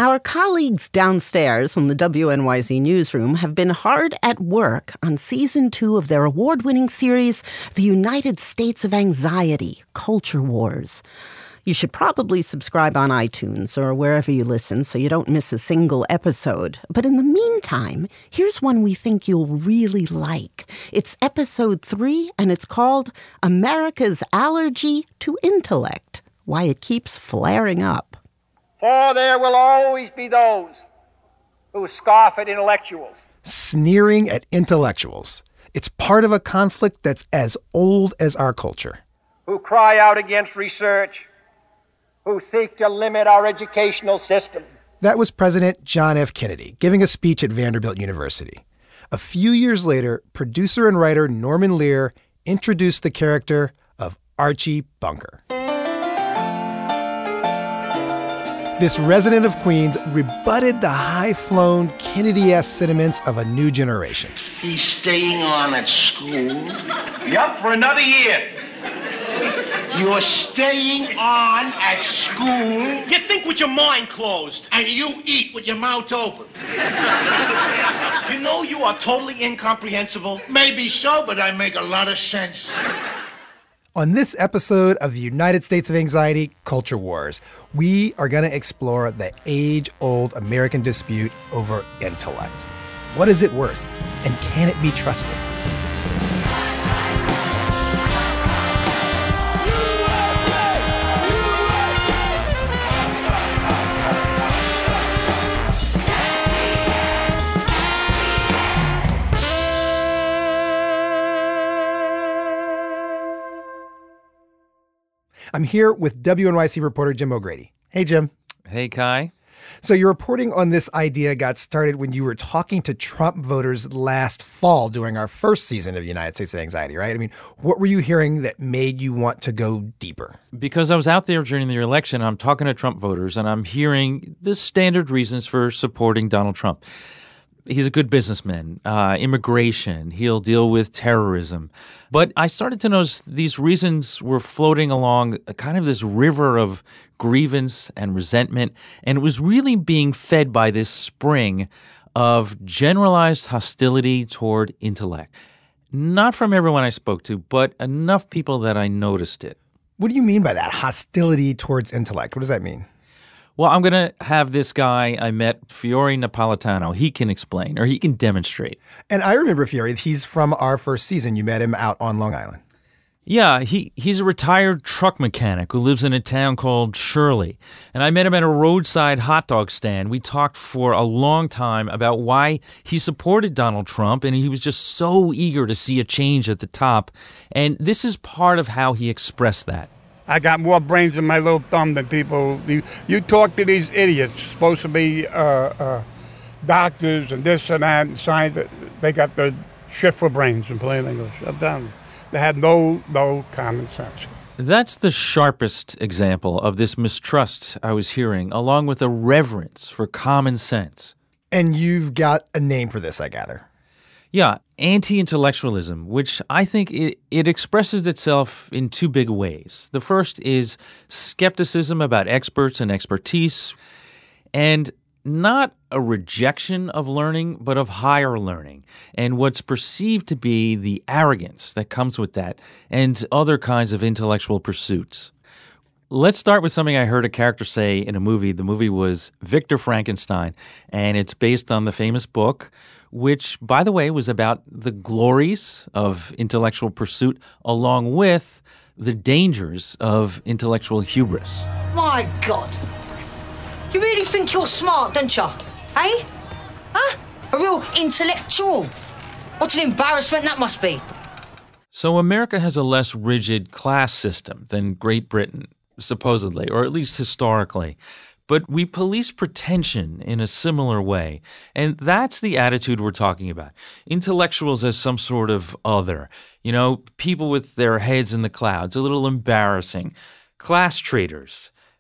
Our colleagues downstairs in the WNYZ newsroom have been hard at work on Season 2 of their award-winning series, The United States of Anxiety, Culture Wars. You should probably subscribe on iTunes or wherever you listen so you don't miss a single episode. But in the meantime, here's one we think you'll really like. It's Episode 3, and it's called America's Allergy to Intellect, Why It Keeps Flaring Up. For there will always be those who scoff at intellectuals. Sneering at intellectuals. It's part of a conflict that's as old as our culture. Who cry out against research, who seek to limit our educational system. That was President John F. Kennedy giving a speech at Vanderbilt University. A few years later, producer and writer Norman Lear introduced the character of Archie Bunker. This resident of Queens rebutted the high-flown Kennedy-esque sentiments of a new generation. He's staying on at school? Yup, for another year. You're staying on at school? You think with your mind closed. And you eat with your mouth open. You know you are totally incomprehensible. Maybe so, but I make a lot of sense. On this episode of the United States of Anxiety, Culture Wars, we are going to explore the age-old American dispute over intellect. What is it worth? And can it be trusted? I'm here with WNYC reporter Jim O'Grady. Hey, Jim. Hey, Kai. So your reporting on this idea got started when you were talking to Trump voters last fall during our first season of the United States of Anxiety, right? I mean, what were you hearing that made you want to go deeper? Because I was out there during the election, I'm talking to Trump voters, and I'm hearing the standard reasons for supporting Donald Trump. He's a good businessman, immigration, he'll deal with terrorism. But I started to notice these reasons were floating along kind of this river of grievance and resentment, and it was really being fed by this spring of generalized hostility toward intellect. Not from everyone I spoke to, but enough people that I noticed it. What do you mean by that, hostility towards intellect? What does that mean? Well, I'm going to have this guy I met, Fiore Napolitano. He can explain, or he can demonstrate. And I remember Fiore. He's from our first season. You met him out on Long Island. Yeah, he's a retired truck mechanic who lives in a town called Shirley. And I met him at a roadside hot dog stand. We talked for a long time about why he supported Donald Trump, and he was just so eager to see a change at the top. And this is part of how he expressed that. I got more brains in my little thumb than people. You talk to these idiots, supposed to be doctors and this and that and science. They got their shit for brains in plain English. I'm telling you. They had no common sense. That's the sharpest example of this mistrust I was hearing, along with a reverence for common sense. And you've got a name for this, I gather. Yeah, anti-intellectualism, which I think it expresses itself in two big ways. The first is skepticism about experts and expertise, and not a rejection of learning, but of higher learning, and what's perceived to be the arrogance that comes with that, and other kinds of intellectual pursuits. Let's start with something I heard a character say in a movie. The movie was Victor Frankenstein, and it's based on the famous book, which, by the way, was about the glories of intellectual pursuit along with the dangers of intellectual hubris. My God. You really think you're smart, don't you? Eh? Huh? A real intellectual. What an embarrassment that must be. So America has a less rigid class system than Great Britain, supposedly, or at least historically. But we police pretension in a similar way, and that's the attitude we're talking about. Intellectuals as some sort of other, people with their heads in the clouds, a little embarrassing, class traitors.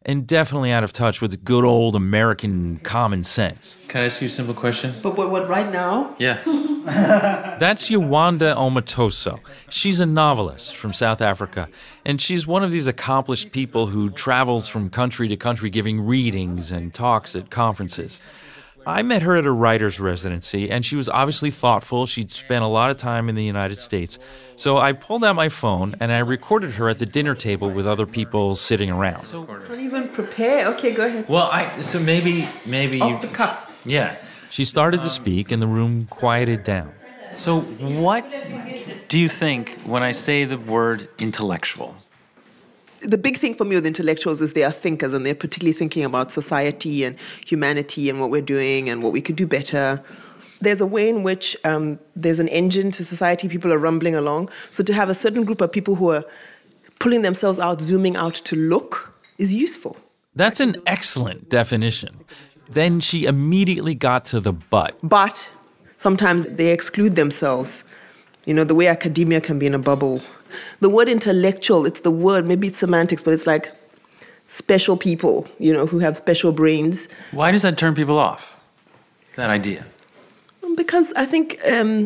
and definitely out of touch with good old American common sense. Can I ask you a simple question? But what right now? Yeah. That's Yewande Omotoso. She's a novelist from South Africa, and she's one of these accomplished people who travels from country to country giving readings and talks at conferences. I met her at a writer's residency, and she was obviously thoughtful. She'd spent a lot of time in the United States. So I pulled out my phone, and I recorded her at the dinner table with other people sitting around. Don't even prepare. Okay, go ahead. Well, so maybe Off the cuff. Yeah. She started to speak, and the room quieted down. So what do you think when I say the word intellectual? The big thing for me with intellectuals is they are thinkers, and they're particularly thinking about society and humanity and what we're doing and what we could do better. There's a way in which there's an engine to society. People are rumbling along. So to have a certain group of people who are pulling themselves out, zooming out to look is useful. That's an excellent definition. Then she immediately got to the but. But sometimes they exclude themselves. You know, the way academia can be in a bubble. The word intellectual, it's the word, maybe it's semantics, but it's like special people, you know, who have special brains. Why does that turn people off, that idea? Because I think,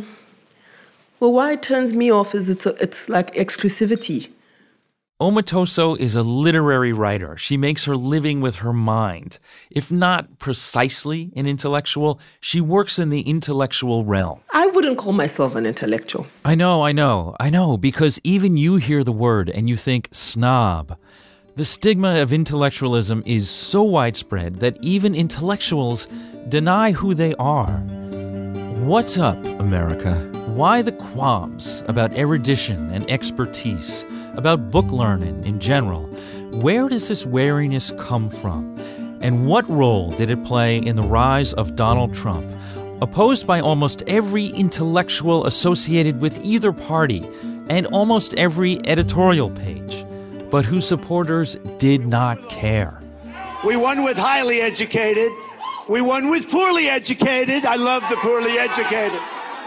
why it turns me off is it's like exclusivity. Omotoso is a literary writer. She makes her living with her mind. If not precisely an intellectual, she works in the intellectual realm. I wouldn't call myself an intellectual. I know, because even you hear the word and you think snob. The stigma of intellectualism is so widespread that even intellectuals deny who they are. What's up, America? Why the qualms about erudition and expertise, about book learning in general? Where does this wariness come from? And what role did it play in the rise of Donald Trump, opposed by almost every intellectual associated with either party and almost every editorial page, but whose supporters did not care? We won with highly educated. We won with poorly educated. I love the poorly educated.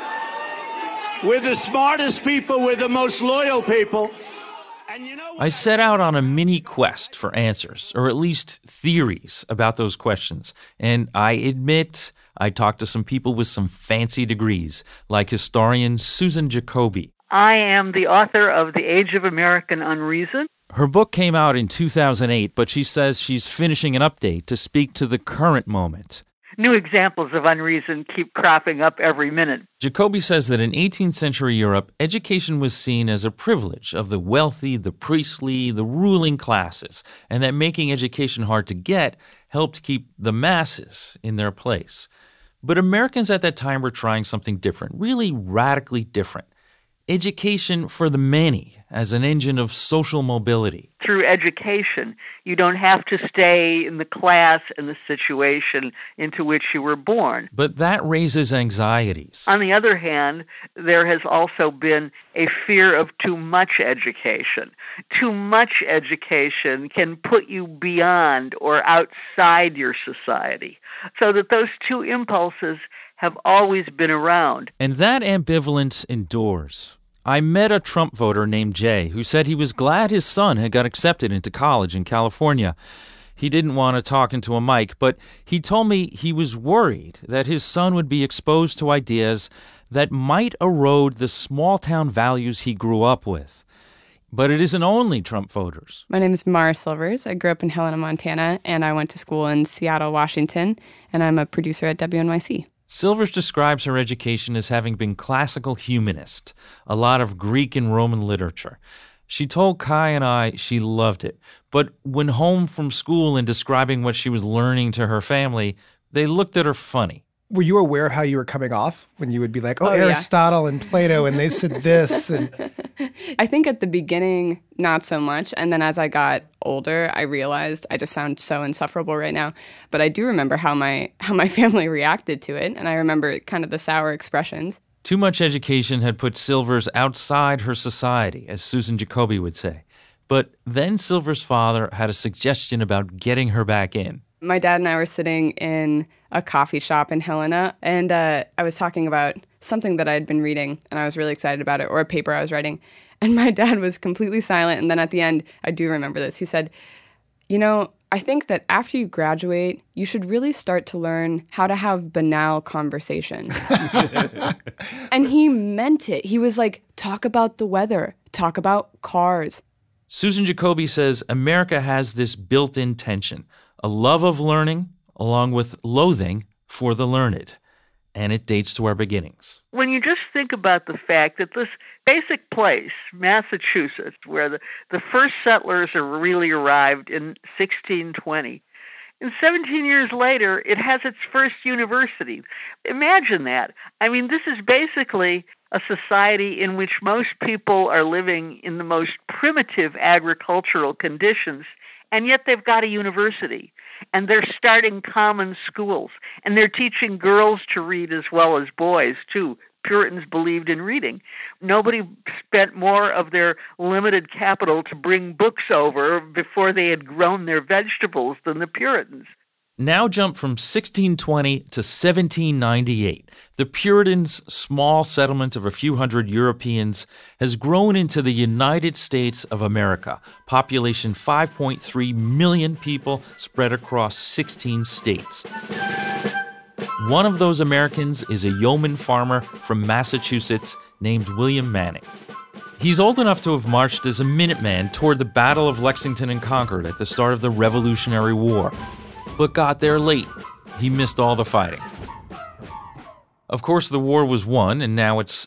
We're the smartest people. We're the most loyal people. And you know what? I set out on a mini quest for answers, or at least theories about those questions. And I admit I talked to some people with some fancy degrees, like historian Susan Jacoby. I am the author of The Age of American Unreason. Her book came out in 2008, but she says she's finishing an update to speak to the current moment. New examples of unreason keep cropping up every minute. Jacoby says that in 18th century Europe, education was seen as a privilege of the wealthy, the priestly, the ruling classes, and that making education hard to get helped keep the masses in their place. But Americans at that time were trying something different, really radically different. Education for the many as an engine of social mobility. Through education, you don't have to stay in the class and the situation into which you were born. But that raises anxieties. On the other hand, there has also been a fear of too much education. Too much education can put you beyond or outside your society. So that those two impulses have always been around. And that ambivalence endures. I met a Trump voter named Jay who said he was glad his son had got accepted into college in California. He didn't want to talk into a mic, but he told me he was worried that his son would be exposed to ideas that might erode the small-town values he grew up with. But it isn't only Trump voters. My name is Mara Silvers. I grew up in Helena, Montana, and I went to school in Seattle, Washington, and I'm a producer at WNYC. Silvers describes her education as having been classical humanist, a lot of Greek and Roman literature. She told Kai and I she loved it, but when home from school and describing what she was learning to her family, they looked at her funny. Were you aware how you were coming off when you would be like, Aristotle and Plato, and they said this? And I think at the beginning, not so much. And then as I got older, I realized I just sound so insufferable right now. But I do remember how my family reacted to it. And I remember kind of the sour expressions. Too much education had put Silvers outside her society, as Susan Jacoby would say. But then Silvers' father had a suggestion about getting her back in. My dad and I were sitting in a coffee shop in Helena, and I was talking about something that I had been reading, and I was really excited about it, or a paper I was writing. And my dad was completely silent, and then at the end, I do remember this. He said, you know, I think that after you graduate, you should really start to learn how to have banal conversation. And he meant it. He was like, talk about the weather, talk about cars. Susan Jacoby says America has this built-in tension, a love of learning along with loathing for the learned. And it dates to our beginnings. When you just think about the fact that this basic place, Massachusetts, where the first settlers really arrived in 1620, and 17 years later, it has its first university. Imagine that. I mean, this is basically a society in which most people are living in the most primitive agricultural conditions, and yet they've got a university. And they're starting common schools. And they're teaching girls to read as well as boys, too. Puritans believed in reading. Nobody spent more of their limited capital to bring books over before they had grown their vegetables than the Puritans. Now jump from 1620 to 1798. The Puritans' small settlement of a few hundred Europeans has grown into the United States of America. Population 5.3 million people spread across 16 states. One of those Americans is a yeoman farmer from Massachusetts named William Manning. He's old enough to have marched as a Minuteman toward the Battle of Lexington and Concord at the start of the Revolutionary War, but got there late. He missed all the fighting. Of course, the war was won, and now it's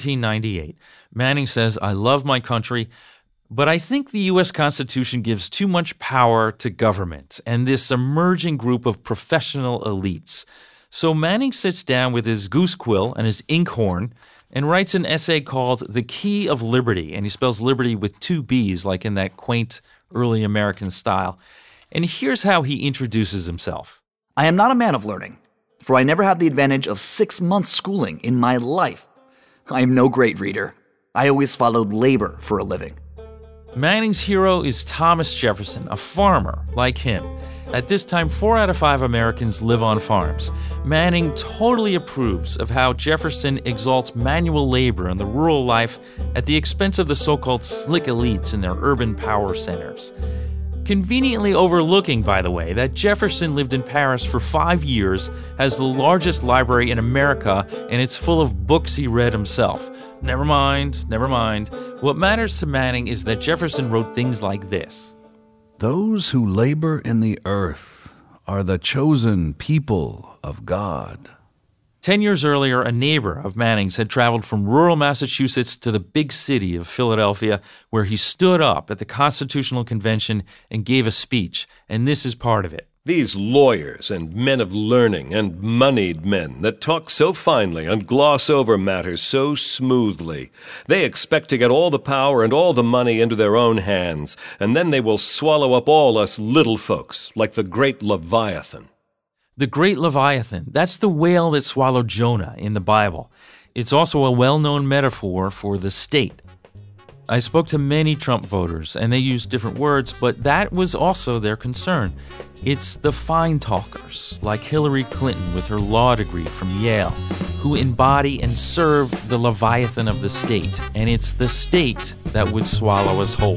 1798. Manning says, I love my country, but I think the U.S. Constitution gives too much power to government and this emerging group of professional elites. So Manning sits down with his goose quill and his inkhorn and writes an essay called The Key of Liberty, and he spells liberty with 2 B's, like in that quaint early American style. And here's how he introduces himself. I am not a man of learning, for I never had the advantage of 6 months' schooling in my life. I am no great reader. I always followed labor for a living. Manning's hero is Thomas Jefferson, a farmer like him. At this time, 4 out of 5 Americans live on farms. Manning totally approves of how Jefferson exalts manual labor and the rural life at the expense of the so-called slick elites in their urban power centers. Conveniently overlooking, by the way, that Jefferson lived in Paris for 5 years, has the largest library in America, and it's full of books he read himself. Never mind. What matters to Manning is that Jefferson wrote things like this. Those who labor in the earth are the chosen people of God. 10 years earlier, a neighbor of Manning's had traveled from rural Massachusetts to the big city of Philadelphia, where he stood up at the Constitutional Convention and gave a speech, and this is part of it. These lawyers and men of learning and moneyed men that talk so finely and gloss over matters so smoothly, they expect to get all the power and all the money into their own hands, and then they will swallow up all us little folks, like the great Leviathan. The great Leviathan, that's the whale that swallowed Jonah in the Bible. It's also a well-known metaphor for the state. I spoke to many Trump voters, and they used different words, but that was also their concern. It's the fine talkers, like Hillary Clinton with her law degree from Yale, who embody and serve the Leviathan of the state, and it's the state that would swallow us whole.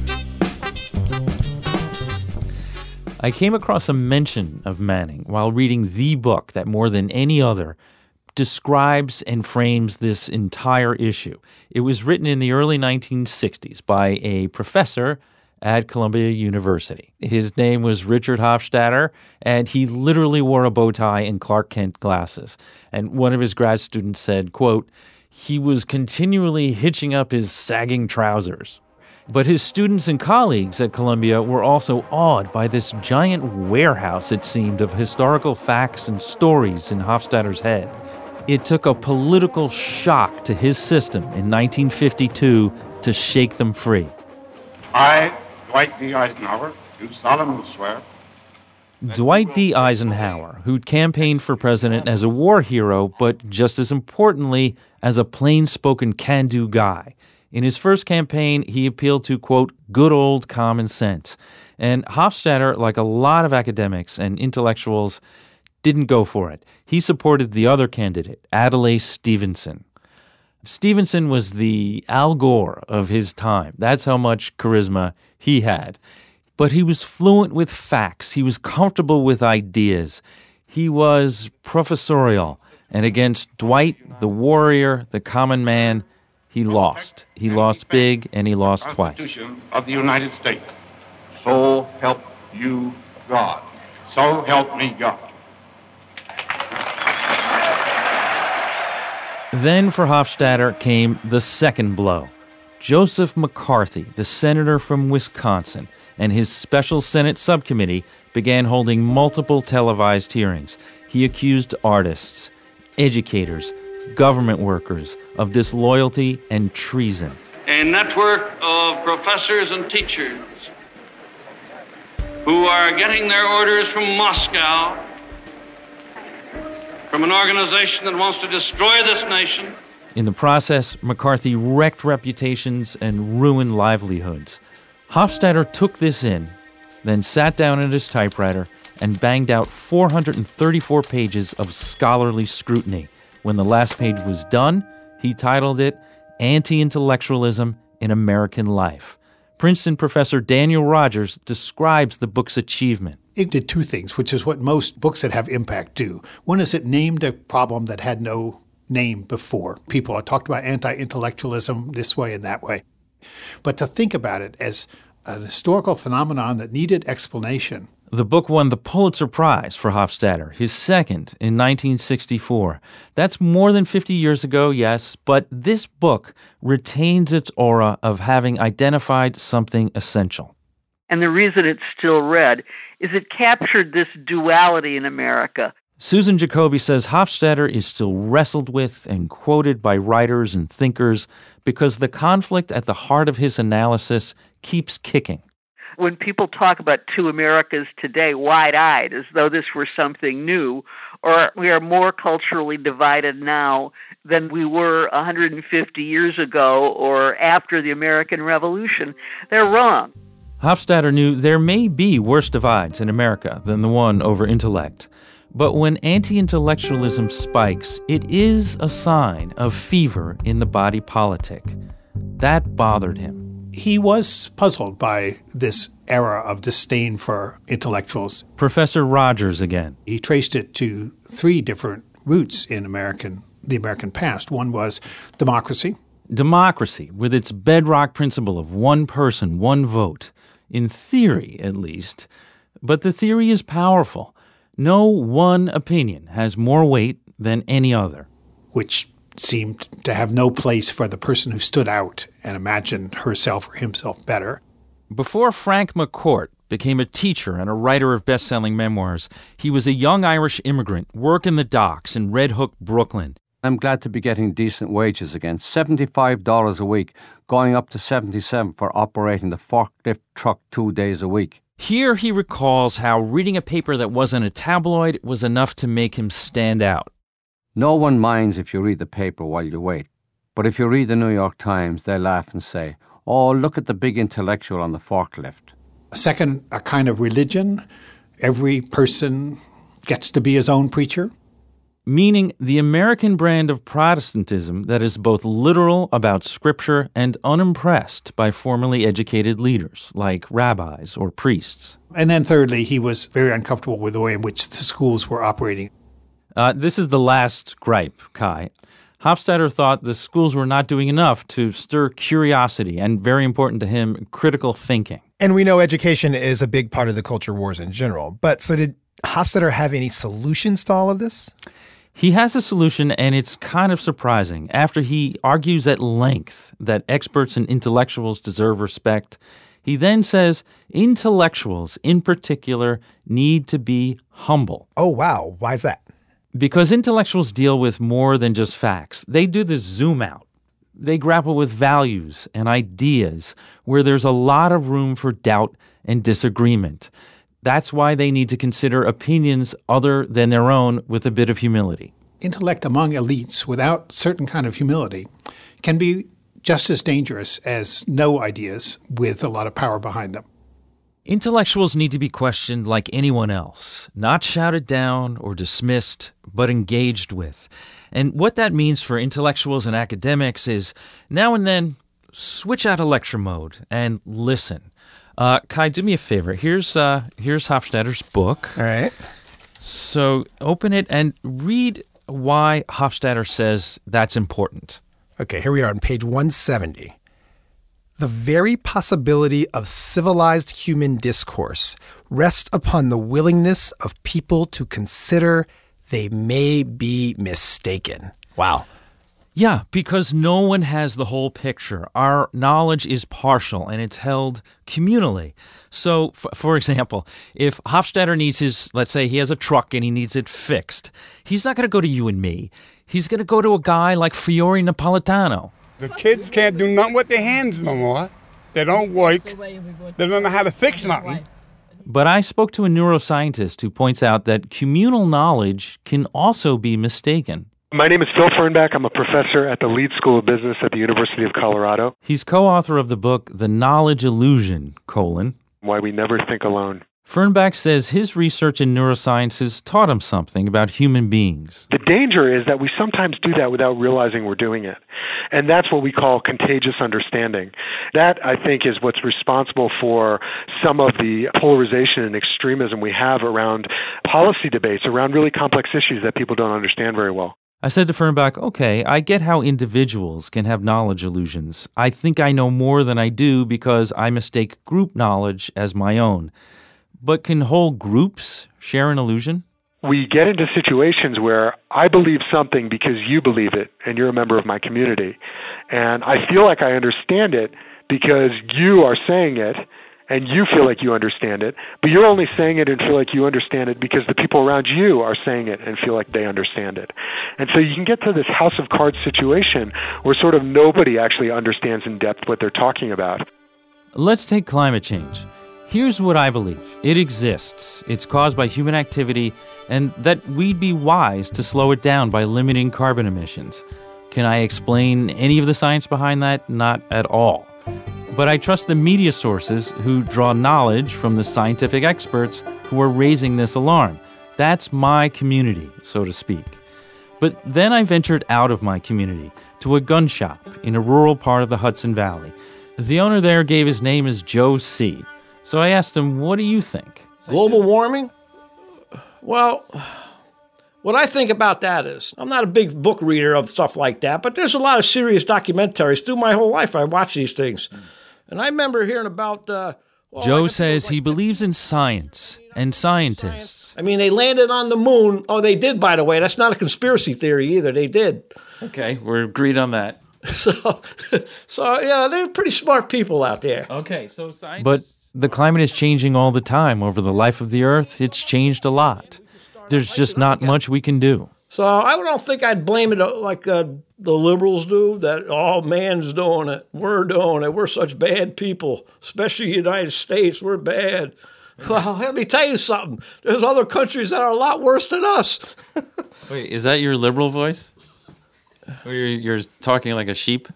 I came across a mention of Manning while reading the book that more than any other describes and frames this entire issue. It was written in the early 1960s by a professor at Columbia University. His name was Richard Hofstadter, and he literally wore a bow tie and Clark Kent glasses. And one of his grad students said, quote, he was continually hitching up his sagging trousers. But his students and colleagues at Columbia were also awed by this giant warehouse, it seemed, of historical facts and stories in Hofstadter's head. It took a political shock to his system in 1952 to shake them free. I, Dwight D. Eisenhower, do solemnly swear. Dwight D. Eisenhower, who'd campaigned for president as a war hero, but just as importantly, as a plain-spoken can-do guy. In his first campaign, he appealed to, quote, good old common sense. And Hofstadter, like a lot of academics and intellectuals, didn't go for it. He supported the other candidate, Adlai Stevenson. Stevenson was the Al Gore of his time. That's how much charisma he had. But he was fluent with facts. He was comfortable with ideas. He was professorial. And against Dwight, the warrior, the common man, he lost. He lost big, and he lost twice. Constitution of the United States. So help you God. So help me God. Then for Hofstadter came the second blow. Joseph McCarthy, the senator from Wisconsin, and his special Senate subcommittee began holding multiple televised hearings. He accused artists, educators, government workers of disloyalty and treason. A network of professors and teachers who are getting their orders from Moscow, from an organization that wants to destroy this nation. In the process, McCarthy wrecked reputations and ruined livelihoods. Hofstadter took this in, then sat down at his typewriter and banged out 434 pages of scholarly scrutiny. When the last page was done, he titled it Anti-Intellectualism in American Life. Princeton professor Daniel Rogers describes the book's achievement. It did two things, which is what most books that have impact do. One is it named a problem that had no name before. People have talked about anti-intellectualism this way and that way. But to think about it as an historical phenomenon that needed explanation. The book won the Pulitzer Prize for Hofstadter, his second in 1964. That's more than 50 years ago, yes, but this book retains its aura of having identified something essential. And the reason it's still read is it captured this duality in America. Susan Jacoby says Hofstadter is still wrestled with and quoted by writers and thinkers because the conflict at the heart of his analysis keeps kicking. When people talk about two Americas today, wide-eyed, as though this were something new, or we are more culturally divided now than we were 150 years ago or after the American Revolution, they're wrong. Hofstadter knew there may be worse divides in America than the one over intellect. But when anti-intellectualism spikes, it is a sign of fever in the body politic. That bothered him. He was puzzled by this era of disdain for intellectuals. Professor Rogers again. He traced it to three different roots in the American past. One was democracy. Democracy, with its bedrock principle of one person, one vote. In theory, at least. But the theory is powerful. No one opinion has more weight than any other. Which seemed to have no place for the person who stood out and imagined herself or himself better. Before Frank McCourt became a teacher and a writer of best-selling memoirs, he was a young Irish immigrant working the docks in Red Hook, Brooklyn. I'm glad to be getting decent wages again, $75 a week, going up to $77 for operating the forklift truck 2 days a week. Here he recalls how reading a paper that wasn't a tabloid was enough to make him stand out. No one minds if you read the paper while you wait. But if you read the New York Times, they laugh and say, "Oh, look at the big intellectual on the forklift." Second, a kind of religion. Every person gets to be his own preacher. Meaning the American brand of Protestantism that is both literal about Scripture and unimpressed by formally educated leaders like rabbis or priests. And then thirdly, he was very uncomfortable with the way in which the schools were operating. This is the last gripe, Kai. Hofstadter thought the schools were not doing enough to stir curiosity and, very important to him, critical thinking. And we know education is a big part of the culture wars in general. But so did Hofstadter have any solutions to all of this? He has a solution, and it's kind of surprising. After he argues at length that experts and intellectuals deserve respect, he then says intellectuals in particular need to be humble. Oh, wow. Why is that? Because intellectuals deal with more than just facts. They do the zoom out. They grapple with values and ideas where there's a lot of room for doubt and disagreement. That's why they need to consider opinions other than their own with a bit of humility. Intellect among elites without certain kind of humility can be just as dangerous as no ideas with a lot of power behind them. Intellectuals need to be questioned like anyone else, not shouted down or dismissed, but engaged with. And what that means for intellectuals and academics is now and then switch out of lecture mode and listen. Kai, do me a favor. Here's Hofstadter's book. All right. So open it and read why Hofstadter says that's important. Okay, here we are on page 170. The very possibility of civilized human discourse rests upon the willingness of people to consider they may be mistaken. Wow. Yeah, because no one has the whole picture. Our knowledge is partial, and it's held communally. So, for example, if Hofstadter needs let's say he has a truck and he needs it fixed, he's not going to go to you and me. He's going to go to a guy like Fiore Napolitano. The kids can't do nothing with their hands no more. They don't work. They don't know how to fix nothing. But I spoke to a neuroscientist who points out that communal knowledge can also be mistaken. My name is Phil Fernback. I'm a professor at the Leeds School of Business at the University of Colorado. He's co-author of the book The Knowledge Illusion, Why We Never Think Alone. Fernback says his research in neuroscience has taught him something about human beings. The danger is that we sometimes do that without realizing we're doing it. And that's what we call contagious understanding. That, I think, is what's responsible for some of the polarization and extremism we have around policy debates, around really complex issues that people don't understand very well. I said to Fernback, okay, I get how individuals can have knowledge illusions. I think I know more than I do because I mistake group knowledge as my own. But can whole groups share an illusion? We get into situations where I believe something because you believe it, and you're a member of my community. And I feel like I understand it because you are saying it, and you feel like you understand it, but you're only saying it and feel like you understand it because the people around you are saying it and feel like they understand it. And so you can get to this house of cards situation where sort of nobody actually understands in depth what they're talking about. Let's take climate change. Here's what I believe. It exists. It's caused by human activity, and that we'd be wise to slow it down by limiting carbon emissions. Can I explain any of the science behind that? Not at all. But I trust the media sources who draw knowledge from the scientific experts who are raising this alarm. That's my community, so to speak. But then I ventured out of my community to a gun shop in a rural part of the Hudson Valley. The owner there gave his name as Joe C. So I asked him, what do you think? Global warming? Well, what I think about that is, I'm not a big book reader of stuff like that, but there's a lot of serious documentaries. Through my whole life, I watch these things. And I remember hearing about... Joe says he believes in science and scientists. I mean, they landed on the moon. Oh, they did, by the way. That's not a conspiracy theory either. They did. Okay, we're agreed on that. So yeah, they're pretty smart people out there. Okay, so scientists... But the climate is changing all the time. Over the life of the Earth, it's changed a lot. There's just not much we can do. So I don't think I'd blame it like the liberals do, that all man's doing it. We're doing it. We're such bad people, especially the United States. We're bad. Well, let me tell you something. There's other countries that are a lot worse than us. Wait, is that your liberal voice? Or you're talking like a sheep?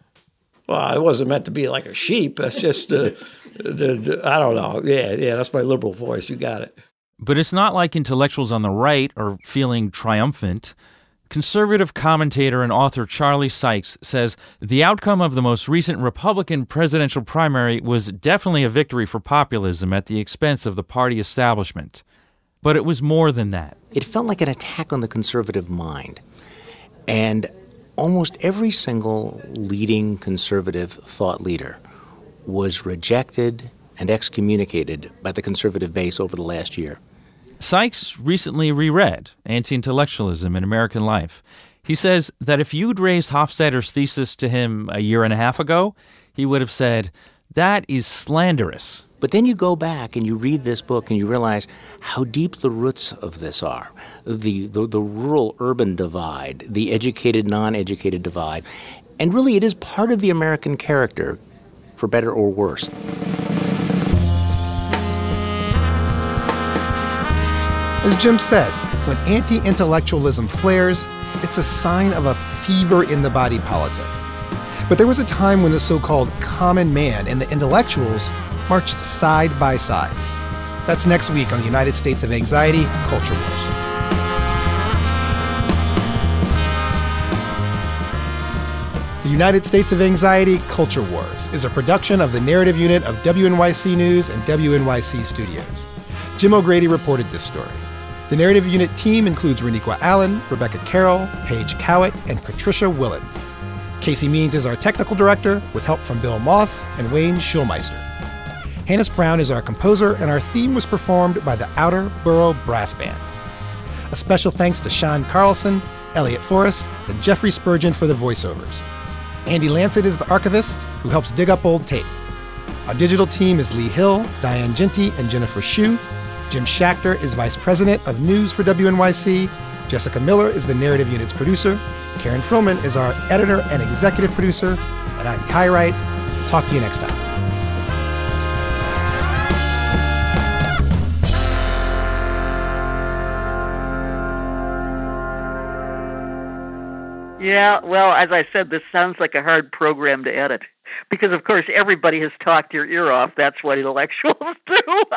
Well, it wasn't meant to be like a sheep. That's just, I don't know. Yeah, that's my liberal voice. You got it. But it's not like intellectuals on the right are feeling triumphant. Conservative commentator and author Charlie Sykes says the outcome of the most recent Republican presidential primary was definitely a victory for populism at the expense of the party establishment. But it was more than that. It felt like an attack on the conservative mind. And almost every single leading conservative thought leader was rejected and excommunicated by the conservative base over the last year. Sykes recently reread Anti-Intellectualism in American Life. He says that if you'd raised Hofstadter's thesis to him a year and a half ago, he would have said, that is slanderous. But then you go back and you read this book and you realize how deep the roots of this are. The rural-urban divide, the educated-non-educated divide. And really it is part of the American character, for better or worse. As Jim said, when anti-intellectualism flares, it's a sign of a fever in the body politic. But there was a time when the so-called common man and the intellectuals marched side by side. That's next week on the United States of Anxiety, Culture Wars. The United States of Anxiety, Culture Wars is a production of the narrative unit of WNYC News and WNYC Studios. Jim O'Grady reported this story. The narrative unit team includes Reniqua Allen, Rebecca Carroll, Paige Cowett, and Patricia Willens. Casey Means is our technical director, with help from Bill Moss and Wayne Schulmeister. Hannes Brown is our composer, and our theme was performed by the Outer Borough Brass Band. A special thanks to Sean Carlson, Elliot Forrest, and Jeffrey Spurgeon for the voiceovers. Andy Lancet is the archivist, who helps dig up old tape. Our digital team is Lee Hill, Diane Ginty, and Jennifer Shue. Jim Schachter is Vice President of News for WNYC. Jessica Miller is the narrative unit's producer. Karen Frillman is our editor and executive producer. And I'm Kai Wright. Talk to you next time. Yeah, well, as I said, this sounds like a hard program to edit. Because, of course, everybody has talked your ear off. That's what intellectuals do.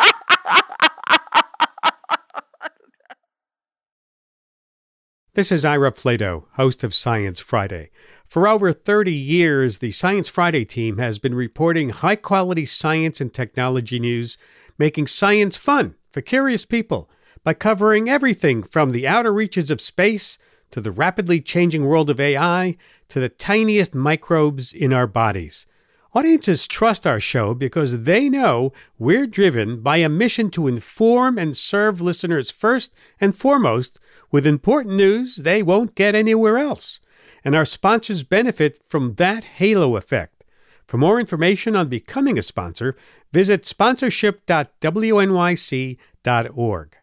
This is Ira Flato, host of Science Friday. For over 30 years, the Science Friday team has been reporting high-quality science and technology news, making science fun for curious people by covering everything from the outer reaches of space to the rapidly changing world of AI, to the tiniest microbes in our bodies. Audiences trust our show because they know we're driven by a mission to inform and serve listeners first and foremost with important news they won't get anywhere else. And our sponsors benefit from that halo effect. For more information on becoming a sponsor, visit sponsorship.wnyc.org.